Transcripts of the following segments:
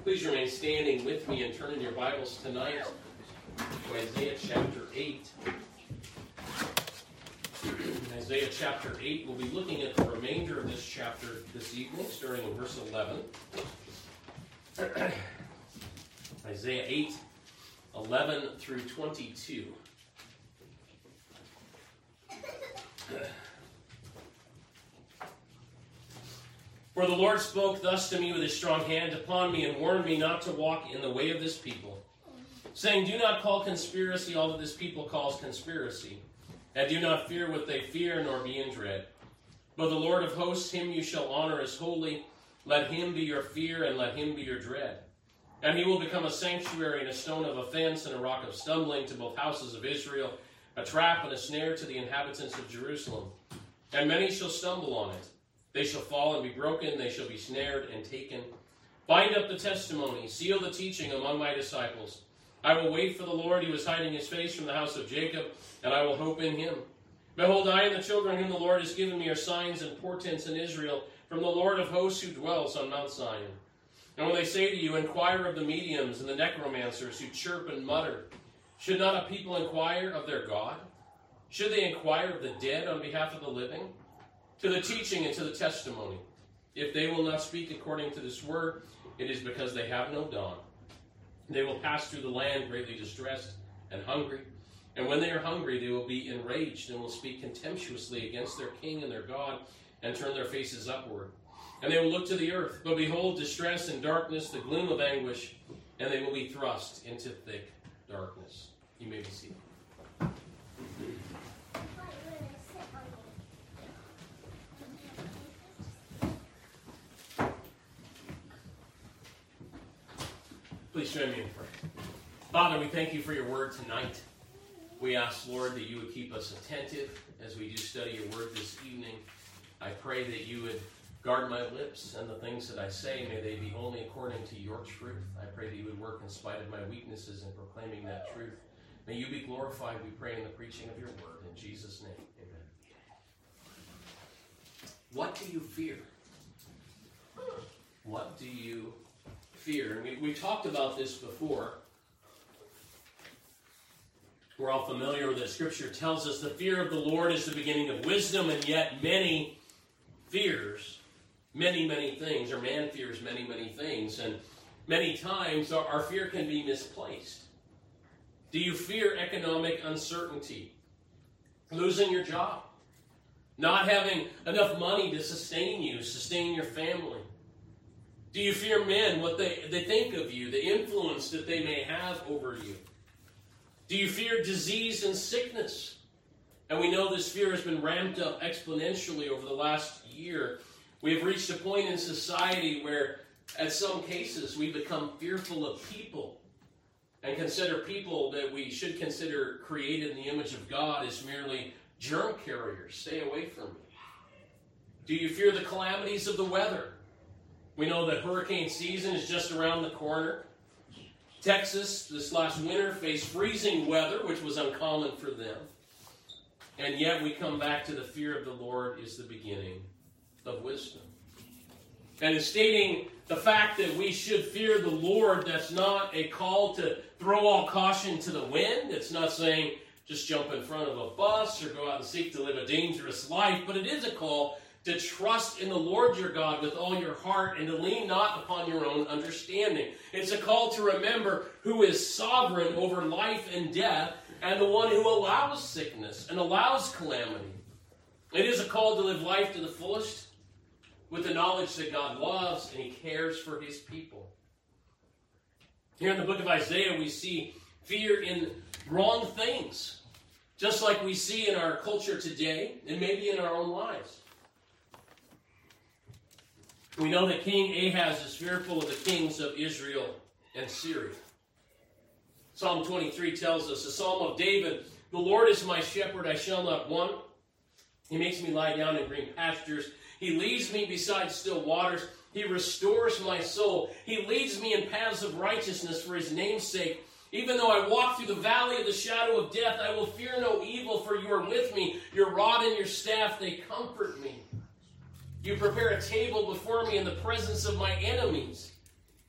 Please remain standing with me and turn in your Bibles tonight to Isaiah chapter 8. In Isaiah chapter 8, we'll be looking at the remainder of this chapter this evening, starting in verse 11. Isaiah 8, 11 through 22. For the Lord spoke thus to me with his strong hand upon me and warned me not to walk in the way of this people, saying, do not call conspiracy all that this people calls conspiracy, and do not fear what they fear, nor be in dread. But the Lord of hosts, him you shall honor as holy. Let him be your fear, and let him be your dread. And he will become a sanctuary and a stone of offense and a rock of stumbling to both houses of Israel, a trap and a snare to the inhabitants of Jerusalem. And many shall stumble on it. They shall fall and be broken, they shall be snared and taken. Bind up the testimony, seal the teaching among my disciples. I will wait for the Lord, he was hiding his face from the house of Jacob, and I will hope in him. Behold, I and the children whom the Lord has given me are signs and portents in Israel, from the Lord of hosts who dwells on Mount Zion. And when they say to you, inquire of the mediums and the necromancers who chirp and mutter, should not a people inquire of their God? Should they inquire of the dead on behalf of the living? To the teaching and to the testimony. If they will not speak according to this word, it is because they have no dawn. They will pass through the land greatly distressed and hungry. And when they are hungry, they will be enraged and will speak contemptuously against their king and their God and turn their faces upward. And they will look to the earth. But behold, distress and darkness, the gloom of anguish, and they will be thrust into thick darkness. You may be seated. Please join me in prayer. Father, we thank you for your word tonight. We ask, Lord, that you would keep us attentive as we do study your word this evening. I pray that you would guard my lips and the things that I say. May they be only according to your truth. I pray that you would work in spite of my weaknesses in proclaiming that truth. May you be glorified, we pray, in the preaching of your word. In Jesus' name, amen. What do you fear? What do you fear? And we talked about this before. We're all familiar with it. Scripture tells us the fear of the Lord is the beginning of wisdom, and yet many fears many things, or man fears many things, and many times our fear can be misplaced. Do you fear economic uncertainty? Losing your job? Not having enough money to sustain you, sustain your family? Do you fear men, what they think of you, the influence that they may have over you? Do you fear disease and sickness? And we know this fear has been ramped up exponentially over the last year. We have reached a point in society where, at some cases, we become fearful of people and consider people that we should consider created in the image of God as merely germ carriers. Stay away from me. Do you fear the calamities of the weather? We know that hurricane season is just around the corner. Texas, this last winter, faced freezing weather, which was uncommon for them. And yet we come back to the fear of the Lord is the beginning of wisdom. And in stating the fact that we should fear the Lord, that's not a call to throw all caution to the wind. It's not saying just jump in front of a bus or go out and seek to live a dangerous life. But it is a call to trust in the Lord your God with all your heart and to lean not upon your own understanding. It's a call to remember who is sovereign over life and death and the one who allows sickness and allows calamity. It is a call to live life to the fullest with the knowledge that God loves and he cares for his people. Here in the book of Isaiah, we see fear in wrong things, just like we see in our culture today and maybe in our own lives. We know that King Ahaz is fearful of the kings of Israel and Syria. Psalm 23 tells us, a psalm of David, the Lord is my shepherd, I shall not want. He makes me lie down in green pastures. He leads me beside still waters. He restores my soul. He leads me in paths of righteousness for his name's sake. Even though I walk through the valley of the shadow of death, I will fear no evil, for you are with me. Your rod and your staff, they comfort me. You prepare a table before me in the presence of my enemies.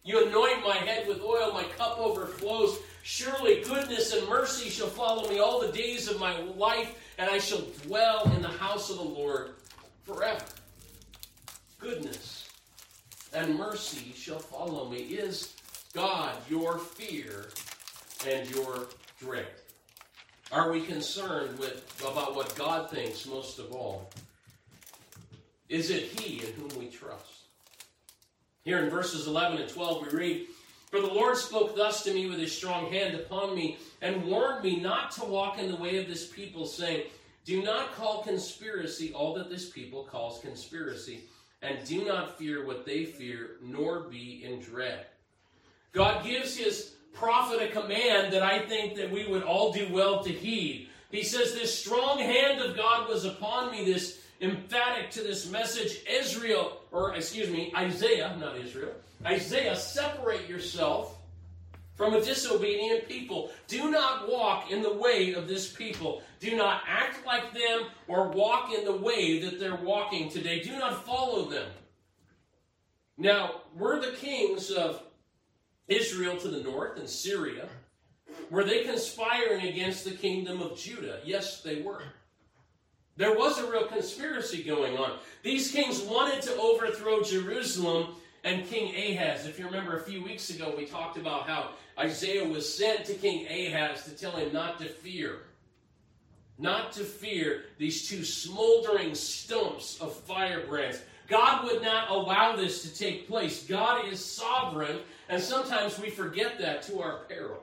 You anoint my head with oil, my cup overflows. Surely goodness and mercy shall follow me all the days of my life, and I shall dwell in the house of the Lord forever. Goodness and mercy shall follow me. Is God your fear and your dread? Are we concerned about what God thinks most of all? Is it He in whom we trust? Here in verses 11 and 12 we read, "For the Lord spoke thus to me with his strong hand upon me, and warned me not to walk in the way of this people, saying, do not call conspiracy all that this people calls conspiracy, and do not fear what they fear, nor be in dread." God gives his prophet a command that I think that we would all do well to heed. He says, this strong hand of God was upon me, this emphatic to this message, Isaiah, not Israel. Isaiah, separate yourself from a disobedient people. Do not walk in the way of this people. Do not act like them or walk in the way that they're walking today. Do not follow them. Now, were the kings of Israel to the north and Syria, were they conspiring against the kingdom of Judah? Yes, they were. There was a real conspiracy going on. These kings wanted to overthrow Jerusalem and King Ahaz. If you remember a few weeks ago, we talked about how Isaiah was sent to King Ahaz to tell him not to fear. Not to fear these two smoldering stumps of firebrands. God would not allow this to take place. God is sovereign, and sometimes we forget that to our peril.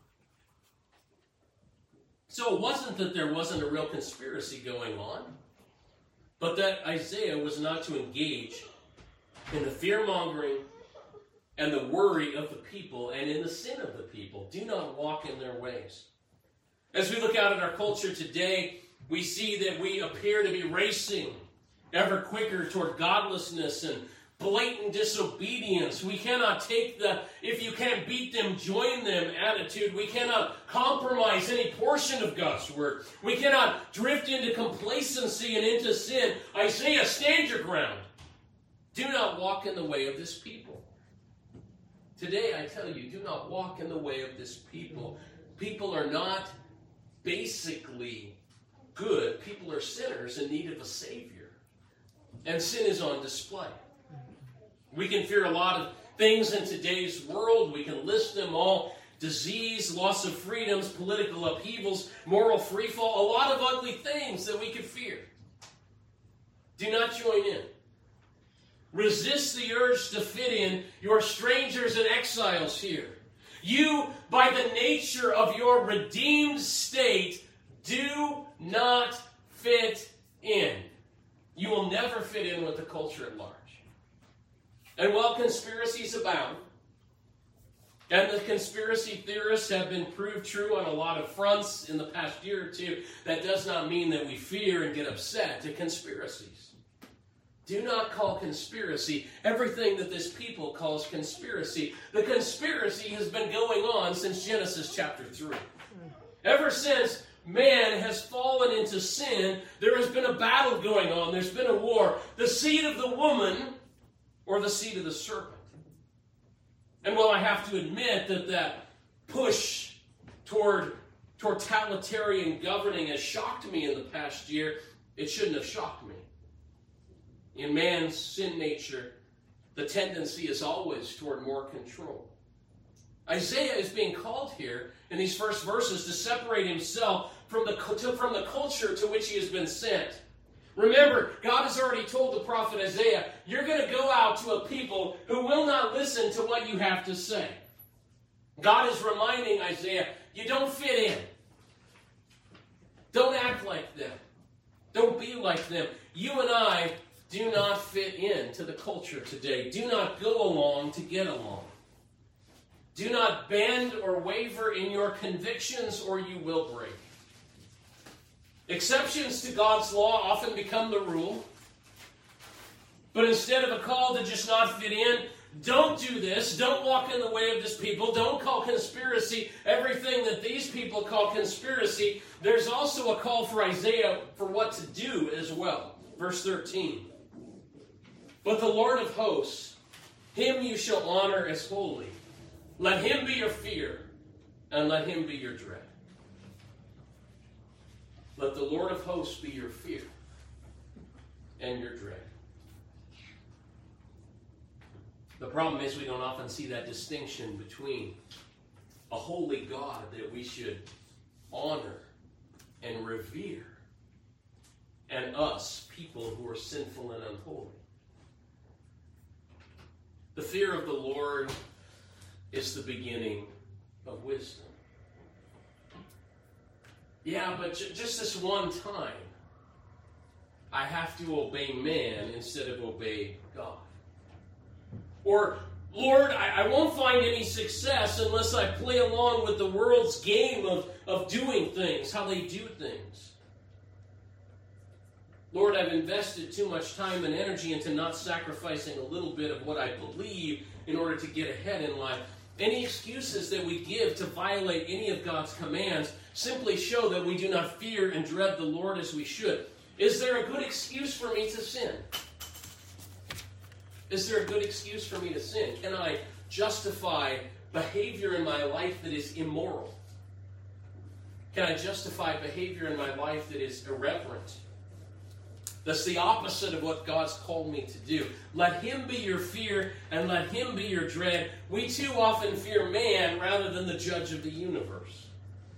So it wasn't that there wasn't a real conspiracy going on, but that Isaiah was not to engage in the fear-mongering and the worry of the people and in the sin of the people. Do not walk in their ways. As we look out at our culture today, we see that we appear to be racing ever quicker toward godlessness and blatant disobedience. We cannot take the "if you can't beat them, join them" attitude. We cannot compromise any portion of God's word. We cannot drift into complacency and into sin. Isaiah, stand your ground. Do not walk in the way of this people. Today, I tell you, do not walk in the way of this people. People are not basically good. People are sinners in need of a Savior. And sin is on display. We can fear a lot of things in today's world. We can list them all. Disease, loss of freedoms, political upheavals, moral freefall, a lot of ugly things that we could fear. Do not join in. Resist the urge to fit in. You're strangers and exiles here. You, by the nature of your redeemed state, do not fit in. You will never fit in with the culture at large. And while conspiracies abound, and the conspiracy theorists have been proved true on a lot of fronts in the past year or two, that does not mean that we fear and get upset at conspiracies. Do not call conspiracy everything that this people calls conspiracy. The conspiracy has been going on since Genesis chapter 3. Ever since man has fallen into sin, there has been a battle going on. There's been a war. The seed of the woman or the seed of the serpent. And while I have to admit that push toward totalitarian governing has shocked me in the past year, it shouldn't have shocked me. In man's sin nature, the tendency is always toward more control. Isaiah is being called here in these first verses to separate himself from the culture to which he has been sent. Remember, God has already told the prophet Isaiah, you're going to go out to a people who will not listen to what you have to say. God is reminding Isaiah, you don't fit in. Don't act like them. Don't be like them. You and I do not fit into the culture today. Do not go along to get along. Do not bend or waver in your convictions or you will break. Exceptions to God's law often become the rule. But instead of a call to just not fit in, don't do this. Don't walk in the way of this people. Don't call conspiracy everything that these people call conspiracy. There's also a call for Isaiah for what to do as well. Verse 13. But the Lord of hosts Him you shall honor as holy. Let him be your fear, and let him be your dread. Let the Lord of hosts be your fear and your dread. The problem is we don't often see that distinction between a holy God that we should honor and revere, and us, people who are sinful and unholy. The fear of the Lord is the beginning of wisdom. Yeah, but just this one time, I have to obey man instead of obey God. Or, Lord, I won't find any success unless I play along with the world's game of doing things, how they do things. Lord, I've invested too much time and energy into not sacrificing a little bit of what I believe in order to get ahead in life. Any excuses that we give to violate any of God's commands simply show that we do not fear and dread the Lord as we should. Is there a good excuse for me to sin? Is there a good excuse for me to sin? Can I justify behavior in my life that is immoral? Can I justify behavior in my life that is irreverent? That's the opposite of what God's called me to do. Let him be your fear and let him be your dread. We too often fear man rather than the judge of the universe.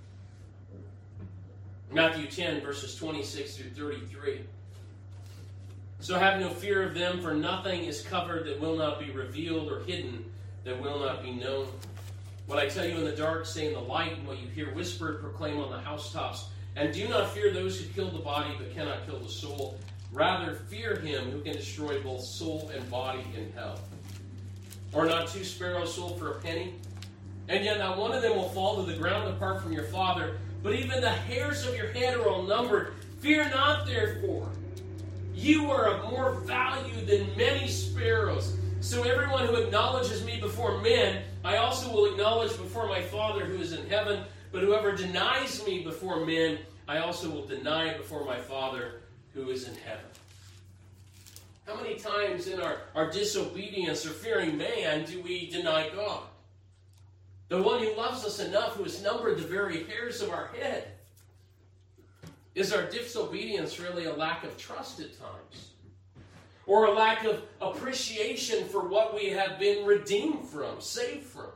Matthew 10, verses 26 through 33. So have no fear of them, for nothing is covered that will not be revealed, or hidden that will not be known. What I tell you in the dark, say in the light, and what you hear whispered, proclaim on the housetops. And do not fear those who kill the body, but cannot kill the soul. Rather, fear him who can destroy both soul and body in hell. Or not 2 sparrows sold for a penny? And yet not one of them will fall to the ground apart from your Father. But even the hairs of your head are all numbered. Fear not, therefore. You are of more value than many sparrows. So everyone who acknowledges me before men, I also will acknowledge before my Father who is in heaven. But whoever denies me before men, I also will deny before my Father who is in heaven. How many times in our disobedience or fearing man do we deny God? The one who loves us enough, who has numbered the very hairs of our head. Is our disobedience really a lack of trust at times? Or a lack of appreciation for what we have been redeemed from, saved from?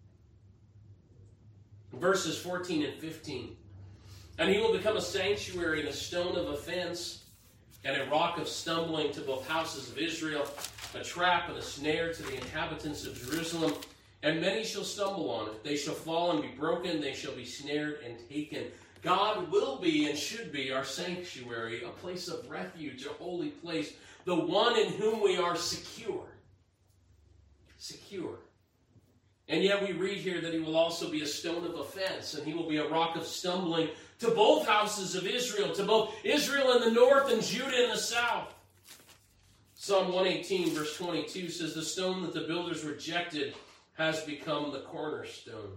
Verses 14 and 15. And he will become a sanctuary and a stone of offense and a rock of stumbling to both houses of Israel, a trap and a snare to the inhabitants of Jerusalem. And many shall stumble on it. They shall fall and be broken. They shall be snared and taken. God will be and should be our sanctuary, a place of refuge, a holy place, the one in whom we are secure. Secure. And yet we read here that he will also be a stone of offense, and he will be a rock of stumbling to both houses of Israel, to both Israel in the north and Judah in the south. Psalm 118, verse 22 says, the stone that the builders rejected has become the cornerstone.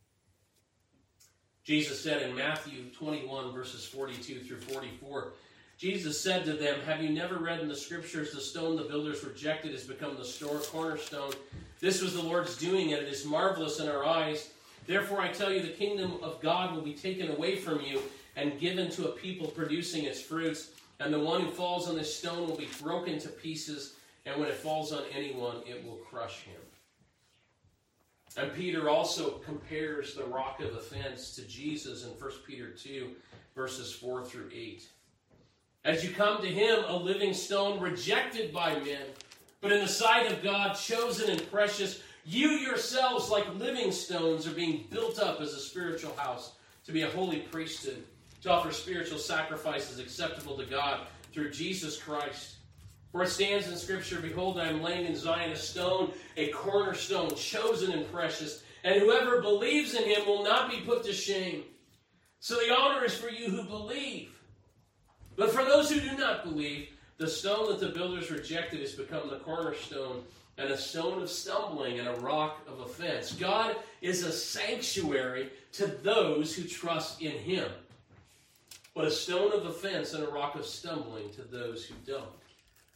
Jesus said in Matthew 21, verses 42 through 44, Jesus said to them, have you never read in the scriptures, the stone the builders rejected has become the cornerstone? This was the Lord's doing, and it is marvelous in our eyes. Therefore I tell you, the kingdom of God will be taken away from you and given to a people producing its fruits. And the one who falls on this stone will be broken to pieces, and when it falls on anyone, it will crush him. And Peter also compares the rock of offense to Jesus in 1 Peter 2, verses 4 through 8. As you come to him, a living stone rejected by men, but in the sight of God, chosen and precious, you yourselves, like living stones, are being built up as a spiritual house, to be a holy priesthood, to offer spiritual sacrifices acceptable to God through Jesus Christ. For it stands in Scripture, behold, I am laying in Zion a stone, a cornerstone, chosen and precious, and whoever believes in him will not be put to shame. So the honor is for you who believe. But for those who do not believe, the stone that the builders rejected has become the cornerstone, and a stone of stumbling and a rock of offense. God is a sanctuary to those who trust in him, but a stone of offense and a rock of stumbling to those who don't.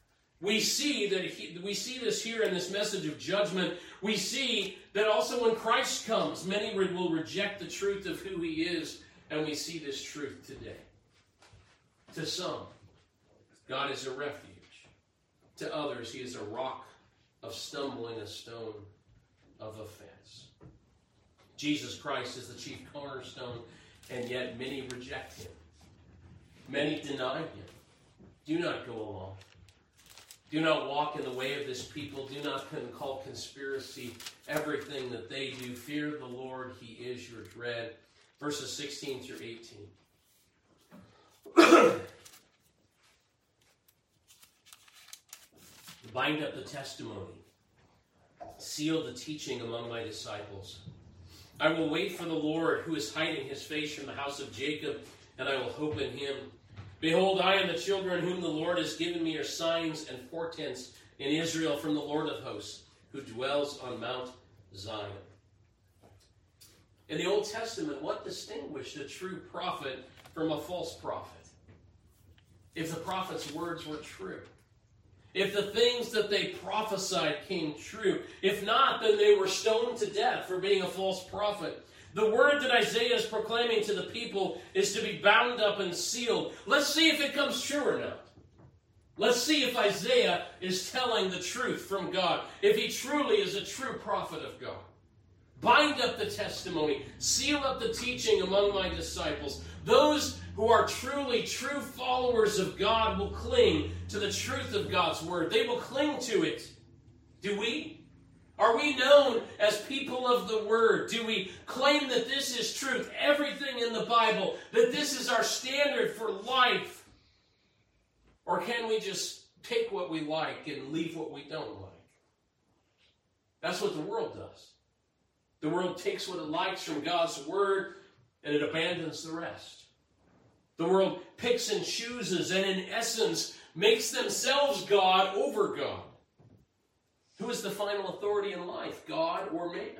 We see this here in this message of judgment. We see that also when Christ comes, many will reject the truth of who he is, and we see this truth today. To some, God is a refuge. To others, he is a rock of stumbling, a stone of offense. Jesus Christ is the chief cornerstone, and yet many reject him. Many deny him. Do not go along. Do not walk in the way of this people. Do not call conspiracy everything that they do. Fear the Lord. He is your dread. Verses 16 through 18. Bind up the testimony. Seal the teaching among my disciples. I will wait for the Lord, who is hiding his face from the house of Jacob, and I will hope in him. Behold, I and the children whom the Lord has given me are signs and portents in Israel from the Lord of hosts, who dwells on Mount Zion. In the Old Testament, what distinguished a true prophet from a false prophet? If the prophet's words were true. If the things that they prophesied came true. If not, then they were stoned to death for being a false prophet. The word that Isaiah is proclaiming to the people is to be bound up and sealed. Let's see if it comes true or not. Let's see if Isaiah is telling the truth from God. If he truly is a true prophet of God. Bind up the testimony. Seal up the teaching among my disciples. Those who are truly true followers of God will cling to the truth of God's word. They will cling to it. Do we? Are we known as people of the word? Do we claim that this is truth? Everything in the Bible, that this is our standard for life? Or can we just take what we like and leave what we don't like? That's what the world does. The world takes what it likes from God's word and it abandons the rest. The world picks and chooses and in essence makes themselves God over God. Who is the final authority in life, God or man?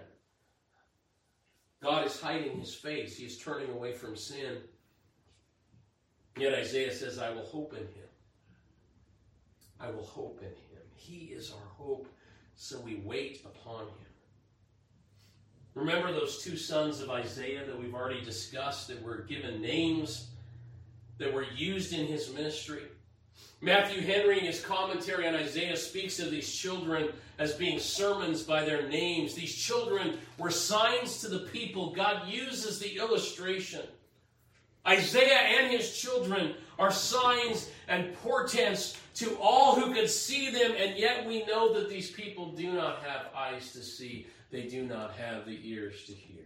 God is hiding his face. He is turning away from sin. Yet Isaiah says, I will hope in him. I will hope in him. He is our hope, so we wait upon him. Remember those two sons of Isaiah that we've already discussed, that were given names, that were used in his ministry? Matthew Henry, in his commentary on Isaiah, speaks of these children as being sermons by their names. These children were signs to the people. God uses the illustration. Isaiah and his children are signs and portents to all who could see them, and yet we know that these people do not have eyes to see. They do not have the ears to hear.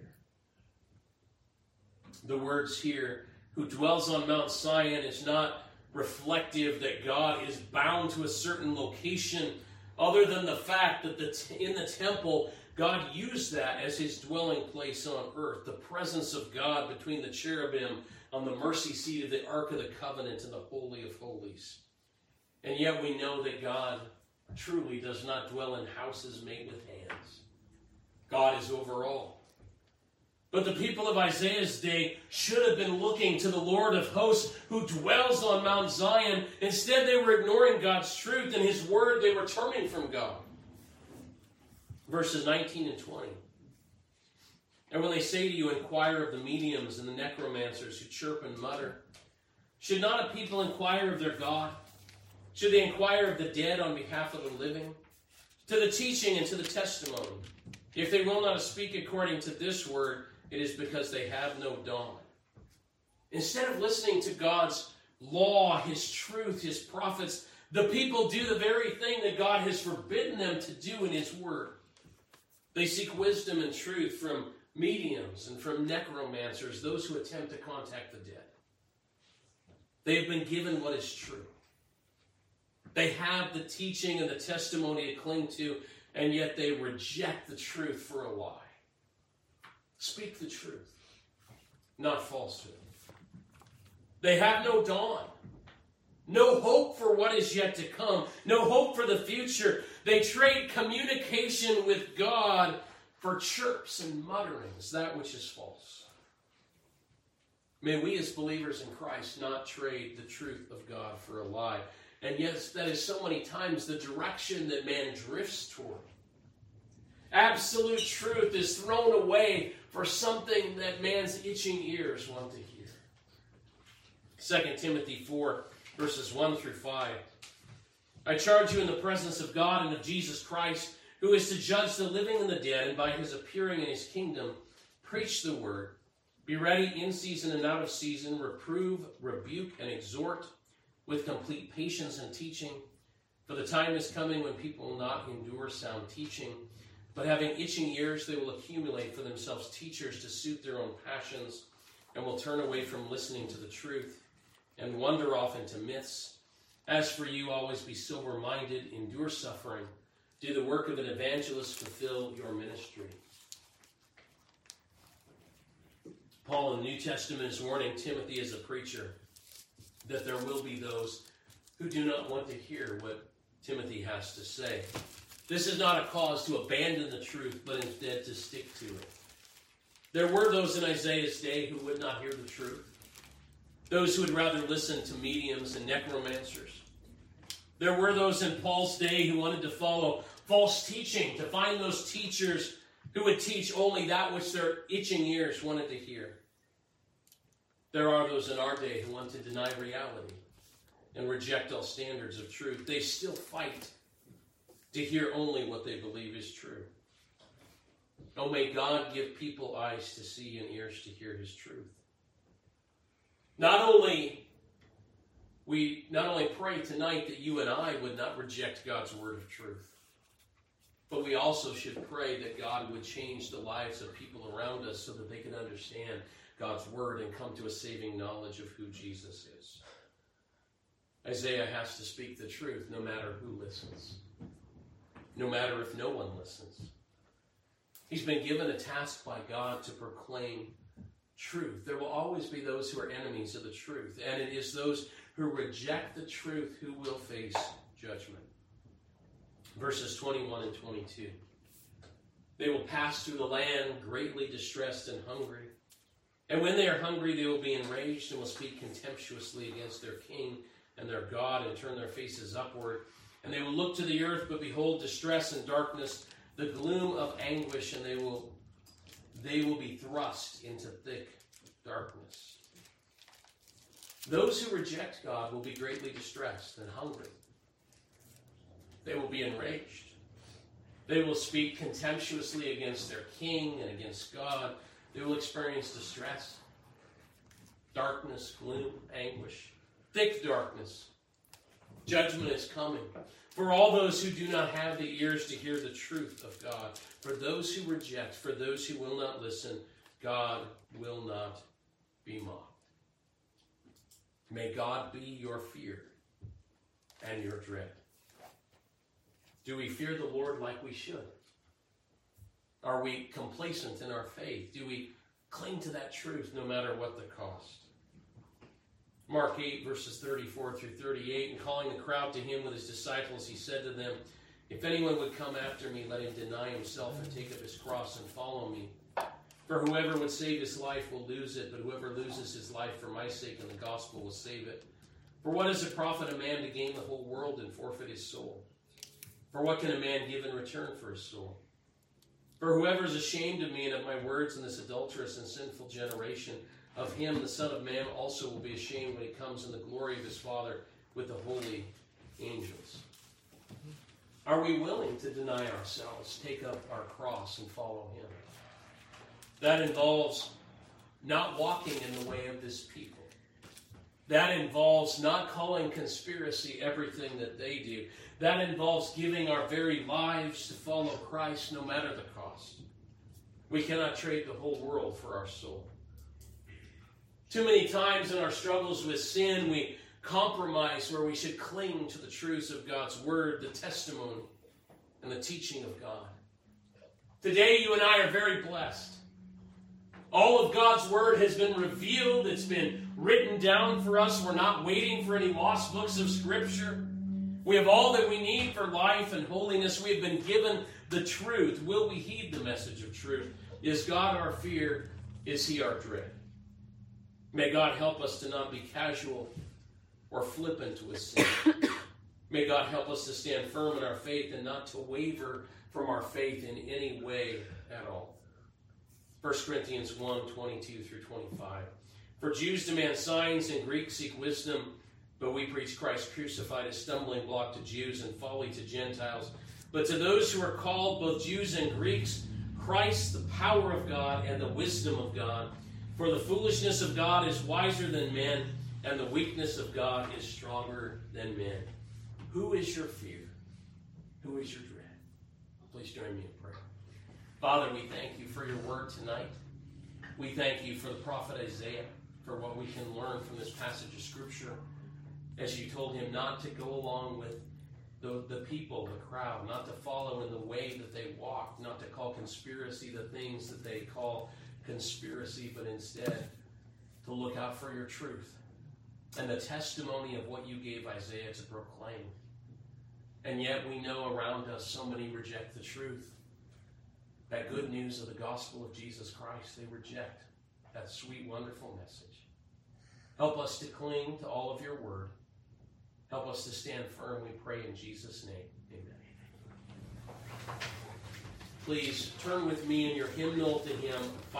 The words here, who dwells on Mount Zion, is not reflective that God is bound to a certain location, other than the fact that in the temple, God used that as his dwelling place on earth. The presence of God between the cherubim on the mercy seat of the Ark of the Covenant and the Holy of Holies. And yet we know that God truly does not dwell in houses made with hands. God is over all. But the people of Isaiah's day should have been looking to the Lord of hosts who dwells on Mount Zion. Instead, they were ignoring God's truth and his word. They were turning from God. Verses 19 and 20. And when they say to you, inquire of the mediums and the necromancers who chirp and mutter, should not a people inquire of their God? Should they inquire of the dead on behalf of the living? To the teaching and to the testimony. If they will not speak according to this word, it is because they have no dawn. Instead of listening to God's law, his truth, his prophets, the people do the very thing that God has forbidden them to do in his word. They seek wisdom and truth from mediums and from necromancers, those who attempt to contact the dead. They have been given what is true. They have the teaching and the testimony to cling to, and yet they reject the truth for a lie. Speak the truth, not falsehood. They have no dawn, no hope for what is yet to come, no hope for the future. They trade communication with God for chirps and mutterings, that which is false. May we as believers in Christ not trade the truth of God for a lie. And yes, that is so many times the direction that man drifts toward. Absolute truth is thrown away for something that man's itching ears want to hear. 2 Timothy 4, verses 1 through 5. I charge you in the presence of God and of Jesus Christ, who is to judge the living and the dead, and by his appearing in his kingdom, preach the word. Be ready in season and out of season, reprove, rebuke, and exhort with complete patience and teaching. For the time is coming when people will not endure sound teaching, but having itching ears, they will accumulate for themselves teachers to suit their own passions, and will turn away from listening to the truth, and wander off into myths. As for you, always be sober-minded, endure suffering, do the work of an evangelist, fulfill your ministry. Paul in the New Testament is warning Timothy as a preacher that there will be those who do not want to hear what Timothy has to say. This is not a cause to abandon the truth, but instead to stick to it. There were those in Isaiah's day who would not hear the truth. Those who would rather listen to mediums and necromancers. There were those in Paul's day who wanted to follow false teaching, to find those teachers who would teach only that which their itching ears wanted to hear. There are those in our day who want to deny reality and reject all standards of truth. They still fight to hear only what they believe is true. Oh, may God give people eyes to see and ears to hear his truth. Not only pray tonight that you and I would not reject God's word of truth, but we also should pray that God would change the lives of people around us so that they can understand God's word and come to a saving knowledge of who Jesus is. Isaiah has to speak the truth no matter who listens, no matter if no one listens. He's been given a task by God to proclaim truth. There will always be those who are enemies of the truth, and it is those who reject the truth who will face judgment. Verses 21 and 22. They will pass through the land greatly distressed and hungry. And when they are hungry, they will be enraged and will speak contemptuously against their king and their God and turn their faces upward. And they will look to the earth, but behold distress and darkness, the gloom of anguish, and they will be thrust into thick darkness. Those who reject God will be greatly distressed and hungry. They will be enraged. They will speak contemptuously against their king and against God. They will experience distress, darkness, gloom, anguish, thick darkness. Judgment is coming for all those who do not have the ears to hear the truth of God. For those who reject, for those who will not listen, God will not be mocked. May God be your fear and your dread. Do we fear the Lord like we should? Are we complacent in our faith? Do we cling to that truth no matter what the cost? Mark 8, verses 34 through 38, and calling the crowd to him with his disciples, he said to them, if anyone would come after me, let him deny himself and take up his cross and follow me. For whoever would save his life will lose it, but whoever loses his life for my sake and the gospel will save it. For what does it profit a man to gain the whole world and forfeit his soul? For what can a man give in return for his soul? For whoever is ashamed of me and of my words in this adulterous and sinful generation, of him the Son of Man also will be ashamed when he comes in the glory of his Father with the holy angels. Are we willing to deny ourselves, take up our cross, and follow him? That involves not walking in the way of this people. That involves not calling conspiracy everything that they do. That involves giving our very lives to follow Christ no matter the cost. We cannot trade the whole world for our soul. Too many times in our struggles with sin, we compromise where we should cling to the truths of God's word, the testimony, and the teaching of God. Today, you and I are very blessed. All of God's word has been revealed. It's been written down for us. We're not waiting for any lost books of Scripture. We have all that we need for life and holiness. We have been given the truth. Will we heed the message of truth? Is God our fear? Is he our dread? May God help us to not be casual or flippant with sin. May God help us to stand firm in our faith and not to waver from our faith in any way at all. 1 Corinthians 1:22 through 25. For Jews demand signs and Greeks seek wisdom, but we preach Christ crucified, a stumbling block to Jews and folly to Gentiles. But to those who are called, both Jews and Greeks, Christ, the power of God and the wisdom of God. For the foolishness of God is wiser than men, and the weakness of God is stronger than men. Who is your fear? Who is your dread? Please join me in prayer. Father, we thank you for your word tonight. We thank you for the prophet Isaiah, for what we can learn from this passage of Scripture, as you told him not to go along with the people, the crowd, not to follow in the way that they walk, not to call conspiracy the things that they call conspiracy, but instead to look out for your truth and the testimony of what you gave Isaiah to proclaim. And yet we know around us so many reject the truth. That good news of the gospel of Jesus Christ, they reject that sweet, wonderful message. Help us to cling to all of your word. Help us to stand firm, we pray in Jesus' name. Amen. Please turn with me in your hymnal to hymn